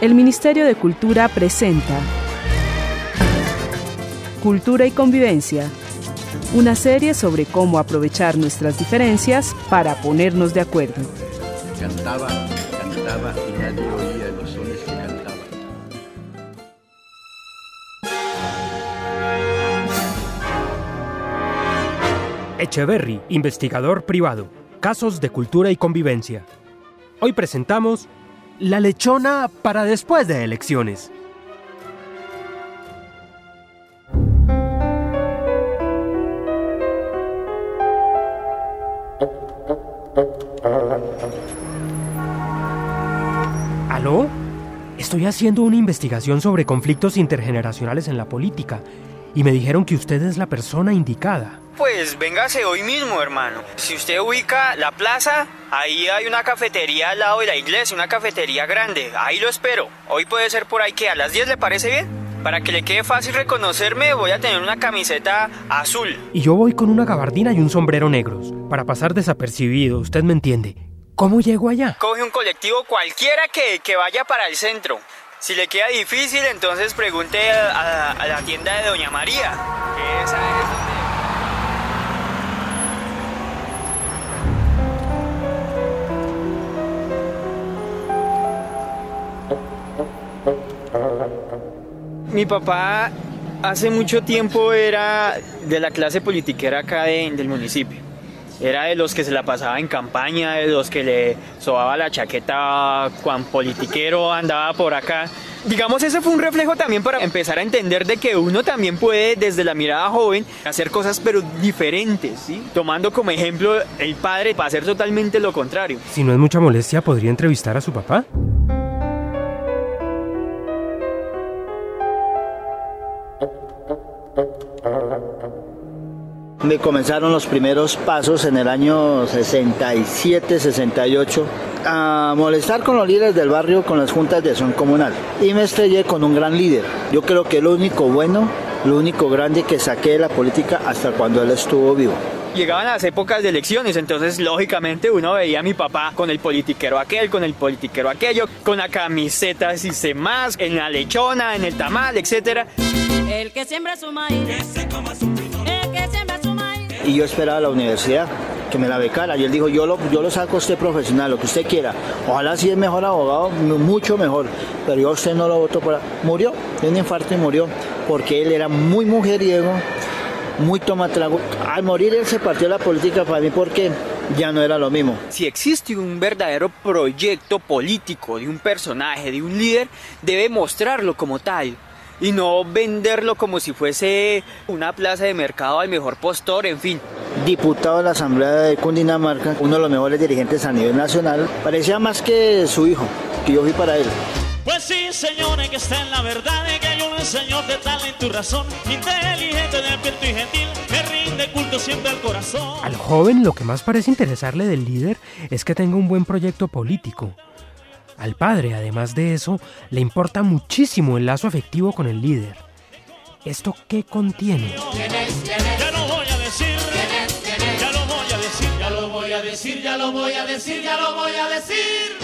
El Ministerio de Cultura presenta Cultura y Convivencia, una serie sobre cómo aprovechar nuestras diferencias para ponernos de acuerdo. Cantaba y nadie oía los sones que cantaban. Echeverry, investigador privado. Casos de cultura y convivencia. Hoy presentamos La lechona para después de elecciones. ¿Aló? Estoy haciendo una investigación sobre conflictos intergeneracionales en la política y me dijeron que usted es la persona indicada. Pues véngase hoy mismo, hermano. Si usted ubica la plaza, ahí hay una cafetería al lado de la iglesia, una cafetería grande. Ahí lo espero. Hoy puede ser por ahí que a las 10, ¿le parece bien? Para que le quede fácil reconocerme, voy a tener una camiseta azul. Y yo voy con una gabardina y un sombrero negros, para pasar desapercibido, usted me entiende. ¿Cómo llego allá? Coge un colectivo cualquiera que vaya para el centro. Si le queda difícil, entonces pregunte a la tienda de Doña María, que esa es donde... Mi papá hace mucho tiempo era de la clase politiquera acá del municipio. Era de los que se la pasaba en campaña, de los que le sobaba la chaqueta cuando politiquero andaba por acá. Digamos, ese fue un reflejo también para empezar a entender de que uno también puede, desde la mirada joven, hacer cosas pero diferentes, ¿sí? Tomando como ejemplo el padre para hacer totalmente lo contrario. Si no es mucha molestia, ¿podría entrevistar a su papá? Me comenzaron los primeros pasos en el año 67, 68 a molestar con los líderes del barrio, con las juntas de acción comunal. Y me estrellé con un gran líder. Yo creo que lo único bueno, lo único grande que saqué de la política hasta cuando él estuvo vivo. Llegaban las épocas de elecciones, entonces lógicamente uno veía a mi papá con el politiquero aquel, con el politiquero aquello, con la camiseta si se más, en la lechona, en el tamal, etcétera. El que siembra su maíz, que se coma su frijol. El que siembra su maíz. Y yo esperaba a la universidad que me la becara. Y él dijo, yo lo saco a usted profesional, lo que usted quiera. Ojalá si es mejor abogado, mucho mejor. Pero yo a usted no lo voto para... Murió, de un infarto y murió. Porque él era muy mujeriego, muy tomatrago. Al morir él se partió de la política para mí porque ya no era lo mismo. Si existe un verdadero proyecto político de un personaje, de un líder, debe mostrarlo como tal. Y no venderlo como si fuese una plaza de mercado al mejor postor, en fin. Diputado de la Asamblea de Cundinamarca, uno de los mejores dirigentes a nivel nacional, parecía más que su hijo, que yo fui para él. Pues sí, señores, que está en la verdad de que hay un señor de talento y razón, inteligente, despierto y gentil, que rinde culto siempre al corazón. Al joven lo que más parece interesarle del líder es que tenga un buen proyecto político. Al padre, además de eso, le importa muchísimo el lazo afectivo con el líder. ¿Esto qué contiene? Ya lo voy a decir, ya lo voy a decir, ya lo voy a decir, ya lo voy a decir, ya lo voy a decir.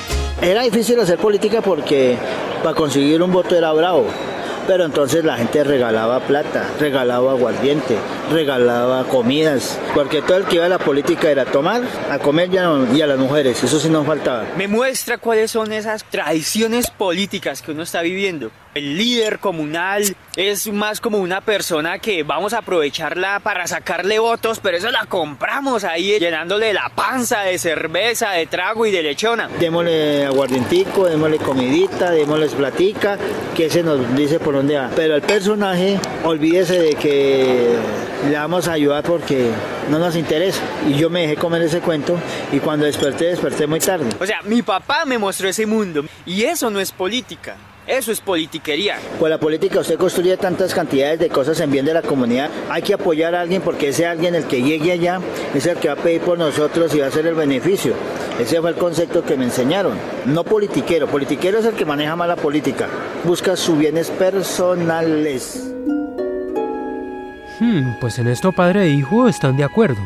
Era difícil hacer política porque para conseguir un voto era bravo. Pero entonces la gente regalaba plata, regalaba aguardiente, regalaba comidas, porque todo el que iba a la política era tomar, a comer y a las mujeres, eso sí nos faltaba. Me muestra cuáles son esas tradiciones políticas que uno está viviendo. El líder comunal es más como una persona que vamos a aprovecharla para sacarle votos, pero eso la compramos ahí llenándole la panza de cerveza, de trago y de lechona. Démosle aguardientico, démosle comidita, démosle platica, que se nos dice por dónde va. Pero el personaje, olvídese de que le vamos a ayudar porque no nos interesa. Y yo me dejé comer ese cuento y cuando desperté muy tarde. O sea, mi papá me mostró ese mundo y eso no es política. Eso es politiquería. Pues la política, usted construye tantas cantidades de cosas en bien de la comunidad. Hay que apoyar a alguien porque ese alguien, el que llegue allá, es el que va a pedir por nosotros y va a hacer el beneficio. Ese fue el concepto que me enseñaron. No politiquero. Politiquero es el que maneja más la política. Busca sus bienes personales. Pues en esto padre e hijo están de acuerdo.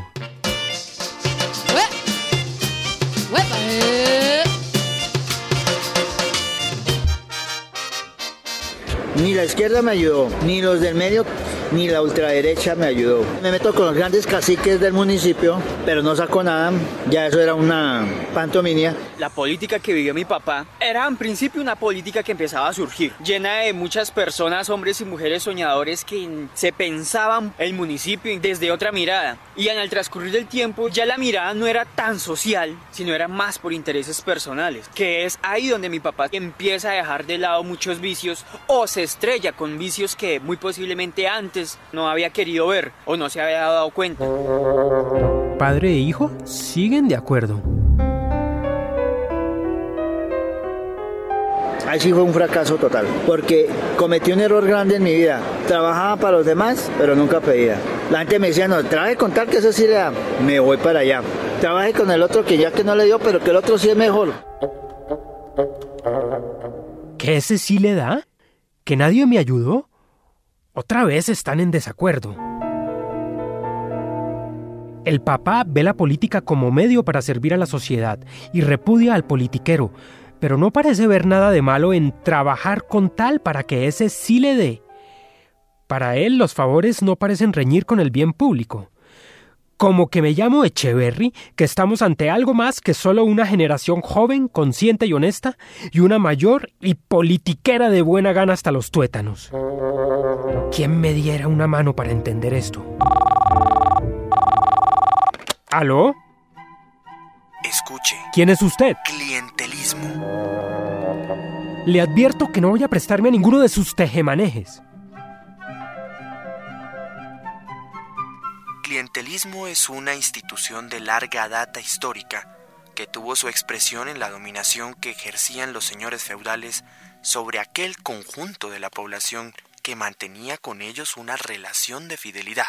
Ni la izquierda me ayudó, ni los del medio, ni la ultraderecha me ayudó. Me meto con los grandes caciques del municipio, pero no saco nada. Ya eso era una pantomima. La política que vivió mi papá era en principio una política que empezaba a surgir, llena de muchas personas, hombres y mujeres soñadores que se pensaban el municipio desde otra mirada. Y en el transcurrir del tiempo ya la mirada no era tan social, sino era más por intereses personales, que es ahí donde mi papá empieza a dejar de lado muchos vicios o se estrella con vicios que muy posiblemente antes no había querido ver o no se había dado cuenta. Padre e hijo siguen de acuerdo. Ahí sí fue un fracaso total, porque cometí un error grande en mi vida. Trabajaba para los demás, pero nunca pedía. La gente me decía, no, trabaje con tal que eso sí le da. Me voy para allá. Trabaje con el otro que ya que no le dio, pero que el otro sí es mejor. ¿Que ese sí le da? ¿Que nadie me ayudó? Otra vez están en desacuerdo. El papá ve la política como medio para servir a la sociedad y repudia al politiquero, pero no parece ver nada de malo en trabajar con tal para que ese sí le dé. Para él los favores no parecen reñir con el bien público. Como que me llamo Echeverry, que estamos ante algo más que solo una generación joven, consciente y honesta, y una mayor y politiquera de buena gana hasta los tuétanos. ¿Quién me diera una mano para entender esto? ¿Aló? Escuche. ¿Quién es usted? Clientelismo. Le advierto que no voy a prestarme a ninguno de sus tejemanejes. Clientelismo es una institución de larga data histórica que tuvo su expresión en la dominación que ejercían los señores feudales sobre aquel conjunto de la población que mantenía con ellos una relación de fidelidad.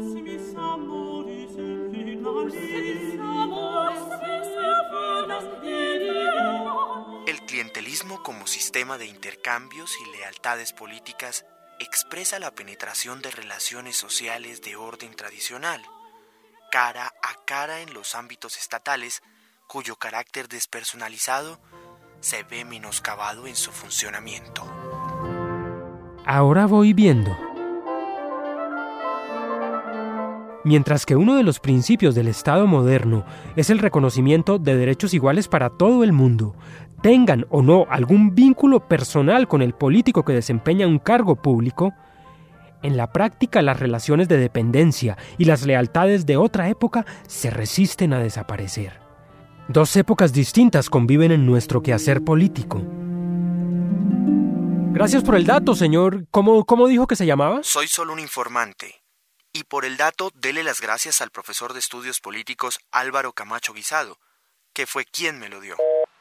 El clientelismo como sistema de intercambios y lealtades políticas expresa la penetración de relaciones sociales de orden tradicional, cara a cara en los ámbitos estatales, cuyo carácter despersonalizado se ve menoscabado en su funcionamiento. Ahora voy viendo. Mientras que uno de los principios del Estado moderno es el reconocimiento de derechos iguales para todo el mundo, tengan o no algún vínculo personal con el político que desempeña un cargo público, en la práctica las relaciones de dependencia y las lealtades de otra época se resisten a desaparecer. Dos épocas distintas conviven en nuestro quehacer político. Gracias por el dato, señor. ¿Cómo dijo que se llamaba? Soy solo un informante. Y por el dato, dele las gracias al profesor de estudios políticos Álvaro Camacho Guisado, que fue quien me lo dio.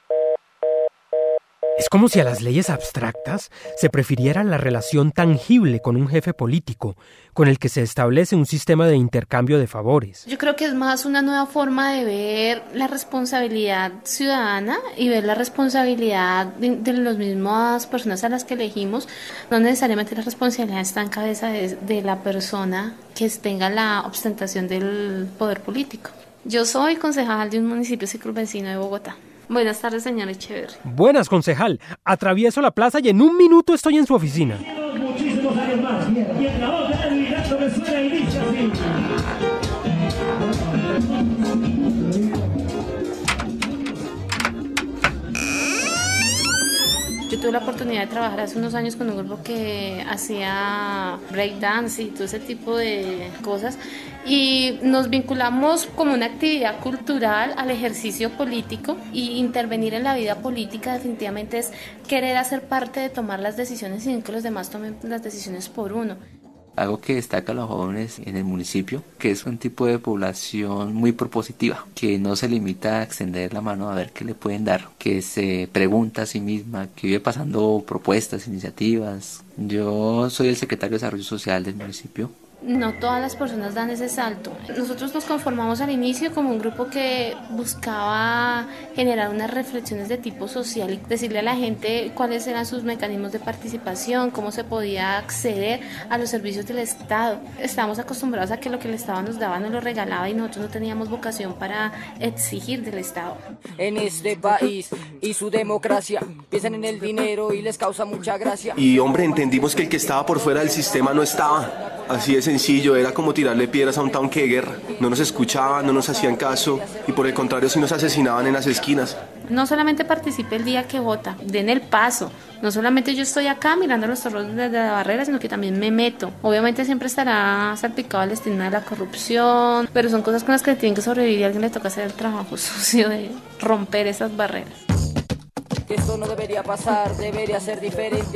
Es como si a las leyes abstractas se prefiriera la relación tangible con un jefe político, con el que se establece un sistema de intercambio de favores. Yo creo que es más una nueva forma de ver la responsabilidad ciudadana y ver la responsabilidad de las mismas personas a las que elegimos. No necesariamente la responsabilidad está en cabeza de la persona que tenga la ostentación del poder político. Yo soy concejal de un municipio circunvecino de Bogotá. Buenas tardes, señor Echeverry. Buenas, concejal. Atravieso la plaza y en un minuto estoy en su oficina. Muchísimos años más. Y el trabajo de Edwin Gato me suena y dice así. Yo tuve la oportunidad de trabajar hace unos años con un grupo que hacía breakdance y todo ese tipo de cosas y nos vinculamos como una actividad cultural al ejercicio político y intervenir en la vida política definitivamente es querer hacer parte de tomar las decisiones sin que los demás tomen las decisiones por uno. Algo que destaca a los jóvenes en el municipio, que es un tipo de población muy propositiva, que no se limita a extender la mano a ver qué le pueden dar, que se pregunta a sí misma, que vive pasando propuestas, iniciativas. Yo soy el secretario de Desarrollo Social del municipio No todas las personas dan ese salto. Nosotros nos conformamos al inicio como un grupo que buscaba generar unas reflexiones de tipo social y decirle a la gente cuáles eran sus mecanismos de participación, cómo se podía acceder a los servicios del Estado. Estábamos acostumbrados a que lo que el Estado nos daba nos lo regalaba y nosotros no teníamos vocación para exigir del Estado. En este país y su democracia piensan en el dinero y les causa mucha gracia. Y hombre, entendimos que el que estaba por fuera del sistema no estaba. Así de sencillo, era como tirarle piedras a un tanque de guerra. No nos escuchaban, no nos hacían caso y por el contrario sí nos asesinaban en las esquinas. No solamente participe el día que vota, den el paso. No solamente yo estoy acá mirando los torros desde la barrera, sino que también me meto. Obviamente siempre estará salpicado el destino de la corrupción, pero son cosas con las que tienen que sobrevivir y a alguien le toca hacer el trabajo sucio de romper esas barreras. Esto no debería pasar, debería ser diferente.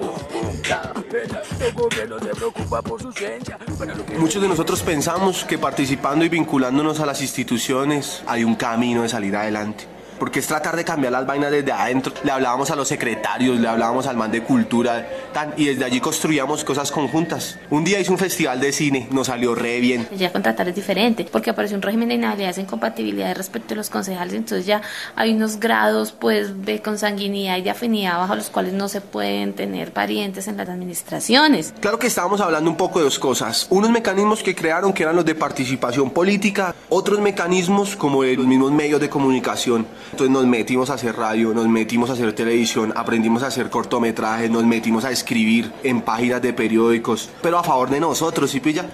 Muchos de nosotros pensamos que participando y vinculándonos a las instituciones hay un camino de salir adelante. Porque es tratar de cambiar las vainas desde adentro. Le hablábamos a los secretarios, le hablábamos al man de cultura, y desde allí construíamos cosas conjuntas. Un día hice un festival de cine, nos salió re bien. Ya contratar es diferente, porque apareció un régimen de inhabilidades e incompatibilidades respecto a los concejales, entonces ya hay unos grados pues de consanguinidad y de afinidad bajo los cuales no se pueden tener parientes en las administraciones. Claro que estábamos hablando un poco de dos cosas. Unos mecanismos que crearon que eran los de participación política, otros mecanismos como de los mismos medios de comunicación. Entonces nos metimos a hacer radio, nos metimos a hacer televisión, aprendimos a hacer cortometrajes, nos metimos a escribir en páginas de periódicos, pero a favor de nosotros, ¿sí pilla?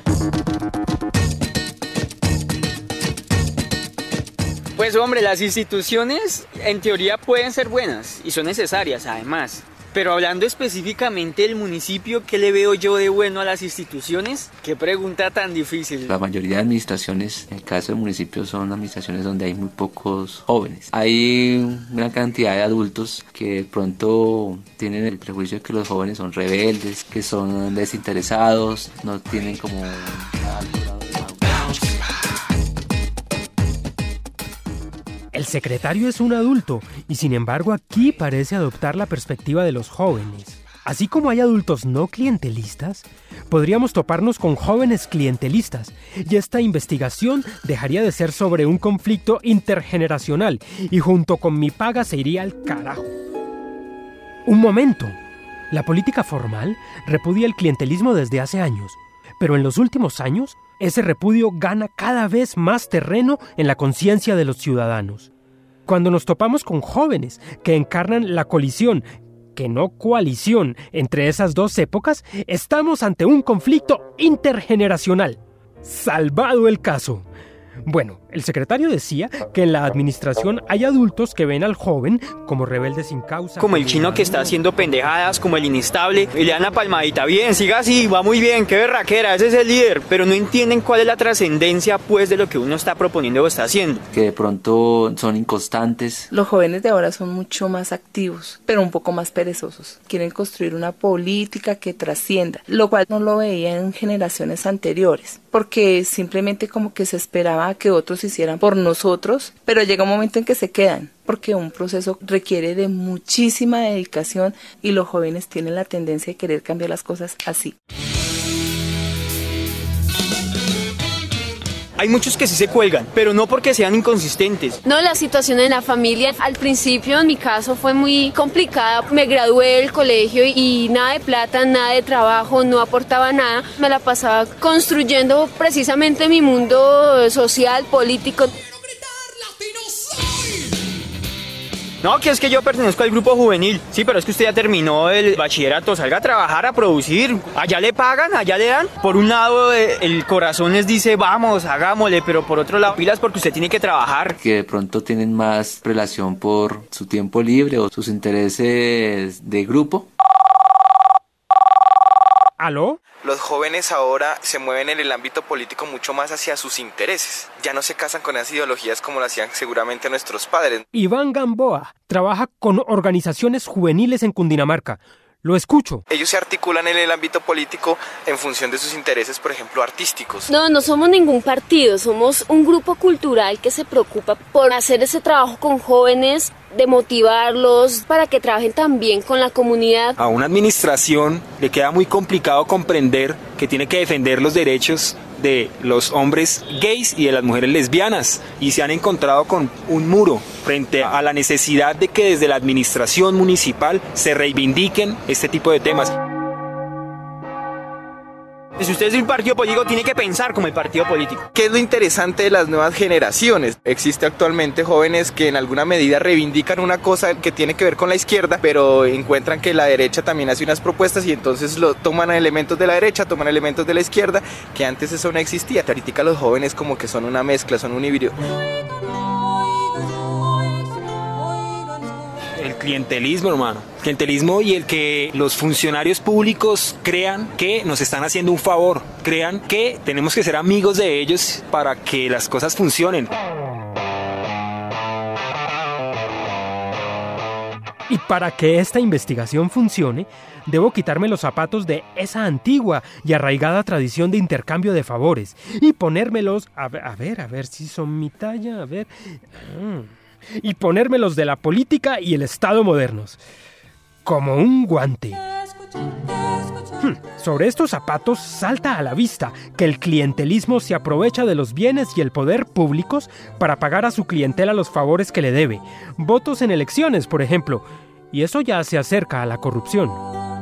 Pues hombre, las instituciones en teoría pueden ser buenas y son necesarias además. Pero hablando específicamente del municipio, ¿qué le veo yo de bueno a las instituciones? Qué pregunta tan difícil. La mayoría de administraciones, en el caso del municipio, son administraciones donde hay muy pocos jóvenes. Hay una cantidad de adultos que de pronto tienen el prejuicio de que los jóvenes son rebeldes, que son desinteresados, no tienen como... El secretario es un adulto y sin embargo aquí parece adoptar la perspectiva de los jóvenes. Así como hay adultos no clientelistas, podríamos toparnos con jóvenes clientelistas y esta investigación dejaría de ser sobre un conflicto intergeneracional y junto con mi paga se iría al carajo. Un momento, la política formal repudia el clientelismo desde hace años, pero en los últimos años ese repudio gana cada vez más terreno en la conciencia de los ciudadanos. Cuando nos topamos con jóvenes que encarnan la colisión, que no coalición, entre esas dos épocas, estamos ante un conflicto intergeneracional. Salvado el caso. Bueno, el secretario decía que en la administración hay adultos que ven al joven como rebelde sin causa. Como el chino que está haciendo pendejadas, como el inestable, y le dan la palmadita. Bien, siga así, va muy bien, qué berraquera, ese es el líder. Pero no entienden cuál es la trascendencia, pues, de lo que uno está proponiendo o está haciendo. Que de pronto son inconstantes. Los jóvenes de ahora son mucho más activos, pero un poco más perezosos. Quieren construir una política que trascienda, lo cual no lo veía en generaciones anteriores, porque simplemente como que se esperaba que otros hicieran por nosotros, pero llega un momento en que se quedan, porque un proceso requiere de muchísima dedicación y los jóvenes tienen la tendencia de querer cambiar las cosas así. Hay muchos que sí se cuelgan, pero no porque sean inconsistentes. No, la situación en la familia al principio en mi caso fue muy complicada. Me gradué del colegio y nada de plata, nada de trabajo, no aportaba nada. Me la pasaba construyendo precisamente mi mundo social, político. No, que es que yo pertenezco al grupo juvenil. Sí, pero es que usted ya terminó el bachillerato. Salga a trabajar, a producir. Allá le pagan, allá le dan. Por un lado, el corazón les dice, vamos, hagámosle. Pero por otro lado, pilas porque usted tiene que trabajar. Que de pronto tienen más relación por su tiempo libre o sus intereses de grupo. ¿Aló? Los jóvenes ahora se mueven en el ámbito político mucho más hacia sus intereses. Ya no se casan con esas ideologías como lo hacían seguramente nuestros padres. Iván Gamboa trabaja con organizaciones juveniles en Cundinamarca. Lo escucho. Ellos se articulan en el ámbito político en función de sus intereses, por ejemplo, artísticos. No somos ningún partido, somos un grupo cultural que se preocupa por hacer ese trabajo con jóvenes, de motivarlos para que trabajen también con la comunidad. A una administración le queda muy complicado comprender que tiene que defender los derechos de los hombres gays y de las mujeres lesbianas, y se han encontrado con un muro frente a la necesidad de que desde la administración municipal se reivindiquen este tipo de temas. Si usted es un partido político, tiene que pensar como el partido político. ¿Qué es lo interesante de las nuevas generaciones? Existe actualmente jóvenes que en alguna medida reivindican una cosa que tiene que ver con la izquierda, pero encuentran que la derecha también hace unas propuestas y entonces toman elementos de la derecha, toman elementos de la izquierda, que antes eso no existía. Ahorita los jóvenes como que son una mezcla, son un híbrido. El clientelismo, hermano. El clientelismo y el que los funcionarios públicos crean que nos están haciendo un favor, crean que tenemos que ser amigos de ellos para que las cosas funcionen. Y para que esta investigación funcione, debo quitarme los zapatos de esa antigua y arraigada tradición de intercambio de favores y ponérmelos, a ver si son mi talla, y ponérmelos de la política y el Estado modernos, como un guante. Sobre estos zapatos salta a la vista que el clientelismo se aprovecha de los bienes y el poder públicos para pagar a su clientela los favores que le debe, votos en elecciones, por ejemplo, y eso ya se acerca a la corrupción.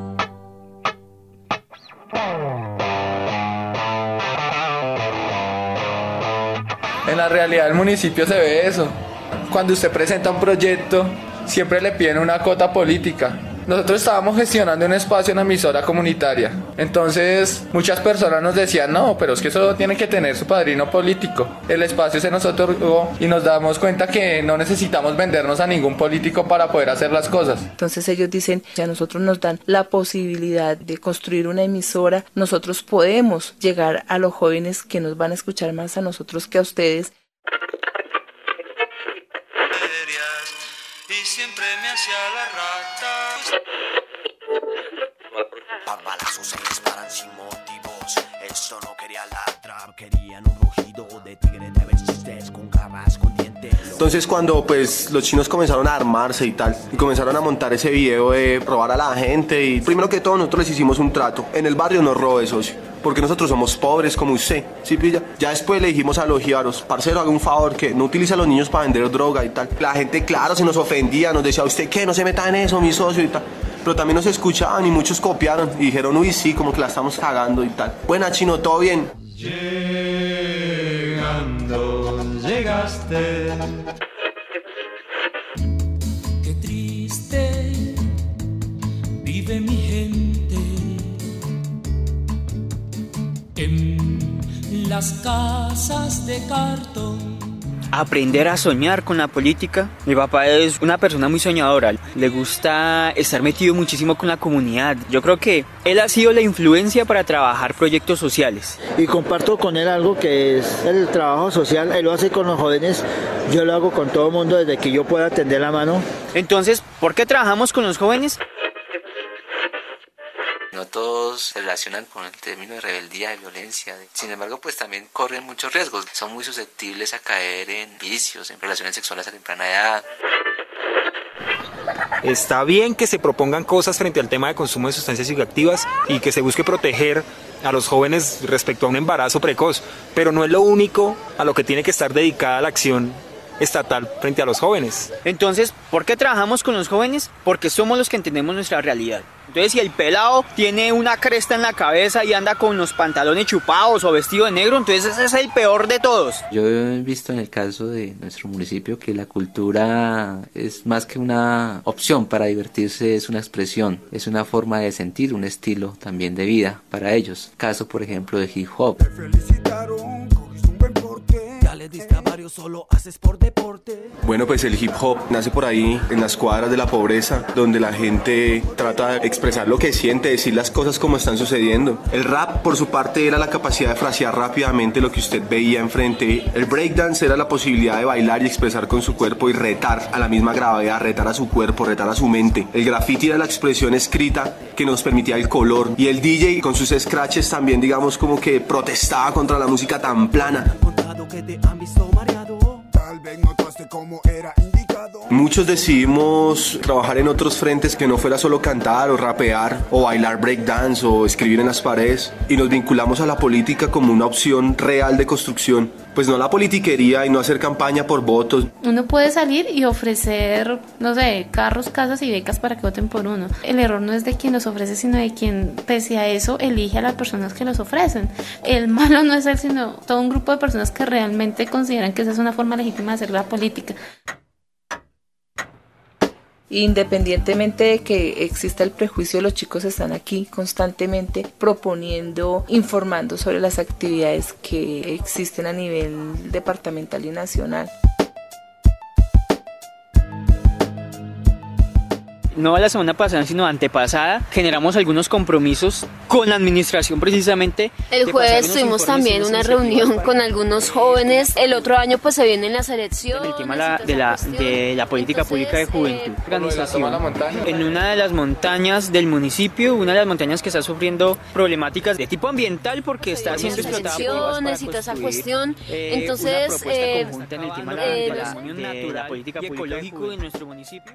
En la realidad del municipio se ve eso. Cuando usted presenta un proyecto, siempre le piden una cuota política. Nosotros estábamos gestionando un espacio en la emisora comunitaria. Entonces, muchas personas nos decían, no, pero es que eso tiene que tener su padrino político. El espacio se nos otorgó y nos damos cuenta que no necesitamos vendernos a ningún político para poder hacer las cosas. Entonces ellos dicen, si a nosotros nos dan la posibilidad de construir una emisora, nosotros podemos llegar a los jóvenes que nos van a escuchar más a nosotros que a ustedes. Y siempre me hacía la rata. Balazos se disparan sin motivos. Esto no quería ladrar, querían un rugido de tigre de ver chistes con garras, con dientes. Entonces cuando pues los chinos comenzaron a armarse y tal, y comenzaron a montar ese video de robar a la gente, y primero que todo nosotros les hicimos un trato. En el barrio no robe, socio, porque nosotros somos pobres como usted, ¿sí pilla? Ya después le dijimos a los jíbaros, parcero, haga un favor, que no utilice a los niños para vender droga y tal. La gente, claro, se nos ofendía, nos decía, ¿usted qué? No se meta en eso, mi socio y tal. Pero también nos escuchaban y muchos copiaron y dijeron, uy, sí, como que la estamos cagando y tal. Buena, chino, todo bien. Llegando, llegaste. Qué triste vive mi gente en las casas de cartón. Aprender a soñar con la política. Mi papá es una persona muy soñadora, le gusta estar metido muchísimo con la comunidad. Yo creo que él ha sido la influencia para trabajar proyectos sociales. Y comparto con él algo que es el trabajo social, él lo hace con los jóvenes, yo lo hago con todo el mundo desde que yo pueda tender la mano. Entonces, ¿por qué trabajamos con los jóvenes? No todos se relacionan con el término de rebeldía, de violencia. Sin embargo, pues también corren muchos riesgos. Son muy susceptibles a caer en vicios, en relaciones sexuales a temprana edad. Está bien que se propongan cosas frente al tema de consumo de sustancias psicoactivas y que se busque proteger a los jóvenes respecto a un embarazo precoz, pero no es lo único a lo que tiene que estar dedicada la acción estatal frente a los jóvenes. Entonces, ¿por qué trabajamos con los jóvenes? Porque somos los que entendemos nuestra realidad. Entonces, si el pelado tiene una cresta en la cabeza y anda con los pantalones chupados o vestido de negro, entonces ese es el peor de todos. Yo he visto en el caso de nuestro municipio que la cultura es más que una opción para divertirse, es una expresión, es una forma de sentir, un estilo también de vida para ellos. Caso, por ejemplo, de hip hop. Ya le diste a varios pero solo haces por deporte. Bueno, pues el hip hop nace por ahí, en las cuadras de la pobreza, donde la gente trata de expresar lo que siente, decir las cosas como están sucediendo. El rap, por su parte, era la capacidad de frasear rápidamente lo que usted veía enfrente. El breakdance era la posibilidad de bailar y expresar con su cuerpo y retar a la misma gravedad, retar a su cuerpo, retar a su mente. El graffiti era la expresión escrita que nos permitía el color. Y el DJ con sus scratches también, digamos, como que protestaba contra la música tan plana. Tal vez notaste cómo era indicado. Muchos decidimos trabajar en otros frentes que no fuera solo cantar o rapear o bailar breakdance o escribir en las paredes, y nos vinculamos a la política como una opción real de construcción. Pues no la politiquería y no hacer campaña por votos. Uno puede salir y ofrecer, no sé, carros, casas y becas para que voten por uno. El error no es de quien los ofrece, sino de quien, pese a eso, elige a las personas que los ofrecen. El malo no es él, sino todo un grupo de personas que realmente consideran que esa es una forma legítima de hacer la política. Independientemente de que exista el prejuicio, los chicos están aquí constantemente proponiendo, informando sobre las actividades que existen a nivel departamental y nacional. No la semana pasada, sino antepasada, generamos algunos compromisos con la administración precisamente. El jueves tuvimos también una reunión con algunos jóvenes. El otro año pues se vienen las elecciones. El tema de la política pública de juventud. Organización en una de las montañas del municipio, una de las montañas que está sufriendo problemáticas de tipo ambiental porque está siendo explotada por y toda esa cuestión. Entonces, una propuesta conjunta en el tema de la política ecológica de nuestro municipio.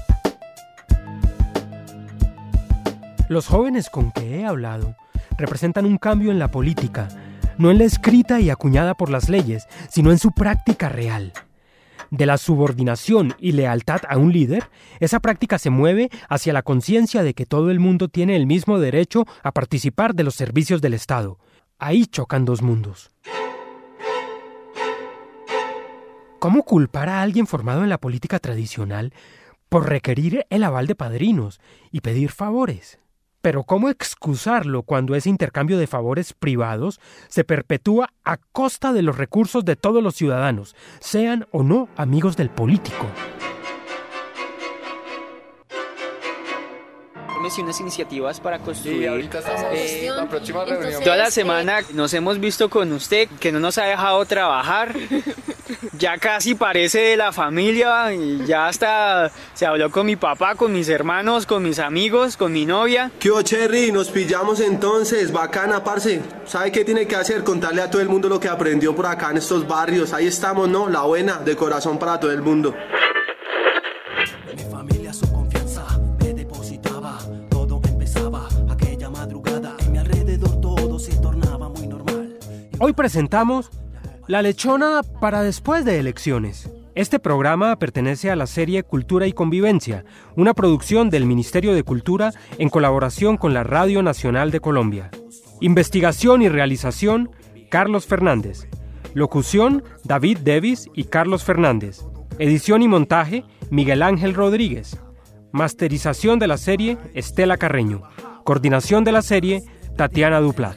Los jóvenes con que he hablado representan un cambio en la política, no en la escrita y acuñada por las leyes, sino en su práctica real. De la subordinación y lealtad a un líder, esa práctica se mueve hacia la conciencia de que todo el mundo tiene el mismo derecho a participar de los servicios del Estado. Ahí chocan dos mundos. ¿Cómo culpar a alguien formado en la política tradicional por requerir el aval de padrinos y pedir favores? Pero ¿cómo excusarlo cuando ese intercambio de favores privados se perpetúa a costa de los recursos de todos los ciudadanos, sean o no amigos del político? Y unas iniciativas para construir. Sí, ahorita estamos la próxima reunión. Entonces, toda la semana nos hemos visto con usted, que no nos ha dejado trabajar. Ya casi parece de la familia, y ya hasta se habló con mi papá, con mis hermanos, con mis amigos, con mi novia. ¿Qué hubo, Cherry? Nos pillamos entonces, bacana, parce. ¿Sabe qué tiene que hacer? Contarle a todo el mundo lo que aprendió por acá en estos barrios. Ahí estamos, ¿no? La buena, de corazón para todo el mundo. Mi familia, su confianza me depositaba. Todo empezaba aquella madrugada. En mi alrededor todo se tornaba muy normal. Hoy presentamos La Lechona para después de elecciones. Este programa pertenece a la serie Cultura y Convivencia, una producción del Ministerio de Cultura en colaboración con la Radio Nacional de Colombia. Investigación y realización, Carlos Fernández. Locución, David Davis y Carlos Fernández. Edición y montaje, Miguel Ángel Rodríguez. Masterización de la serie, Estela Carreño. Coordinación de la serie, Tatiana Duplat.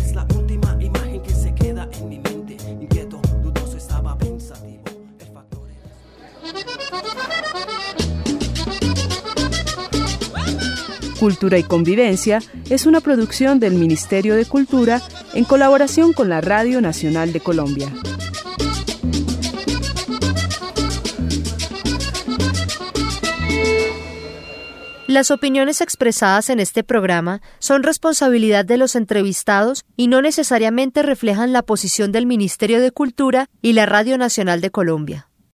Cultura y Convivencia es una producción del Ministerio de Cultura en colaboración con la Radio Nacional de Colombia. Las opiniones expresadas en este programa son responsabilidad de los entrevistados y no necesariamente reflejan la posición del Ministerio de Cultura y la Radio Nacional de Colombia.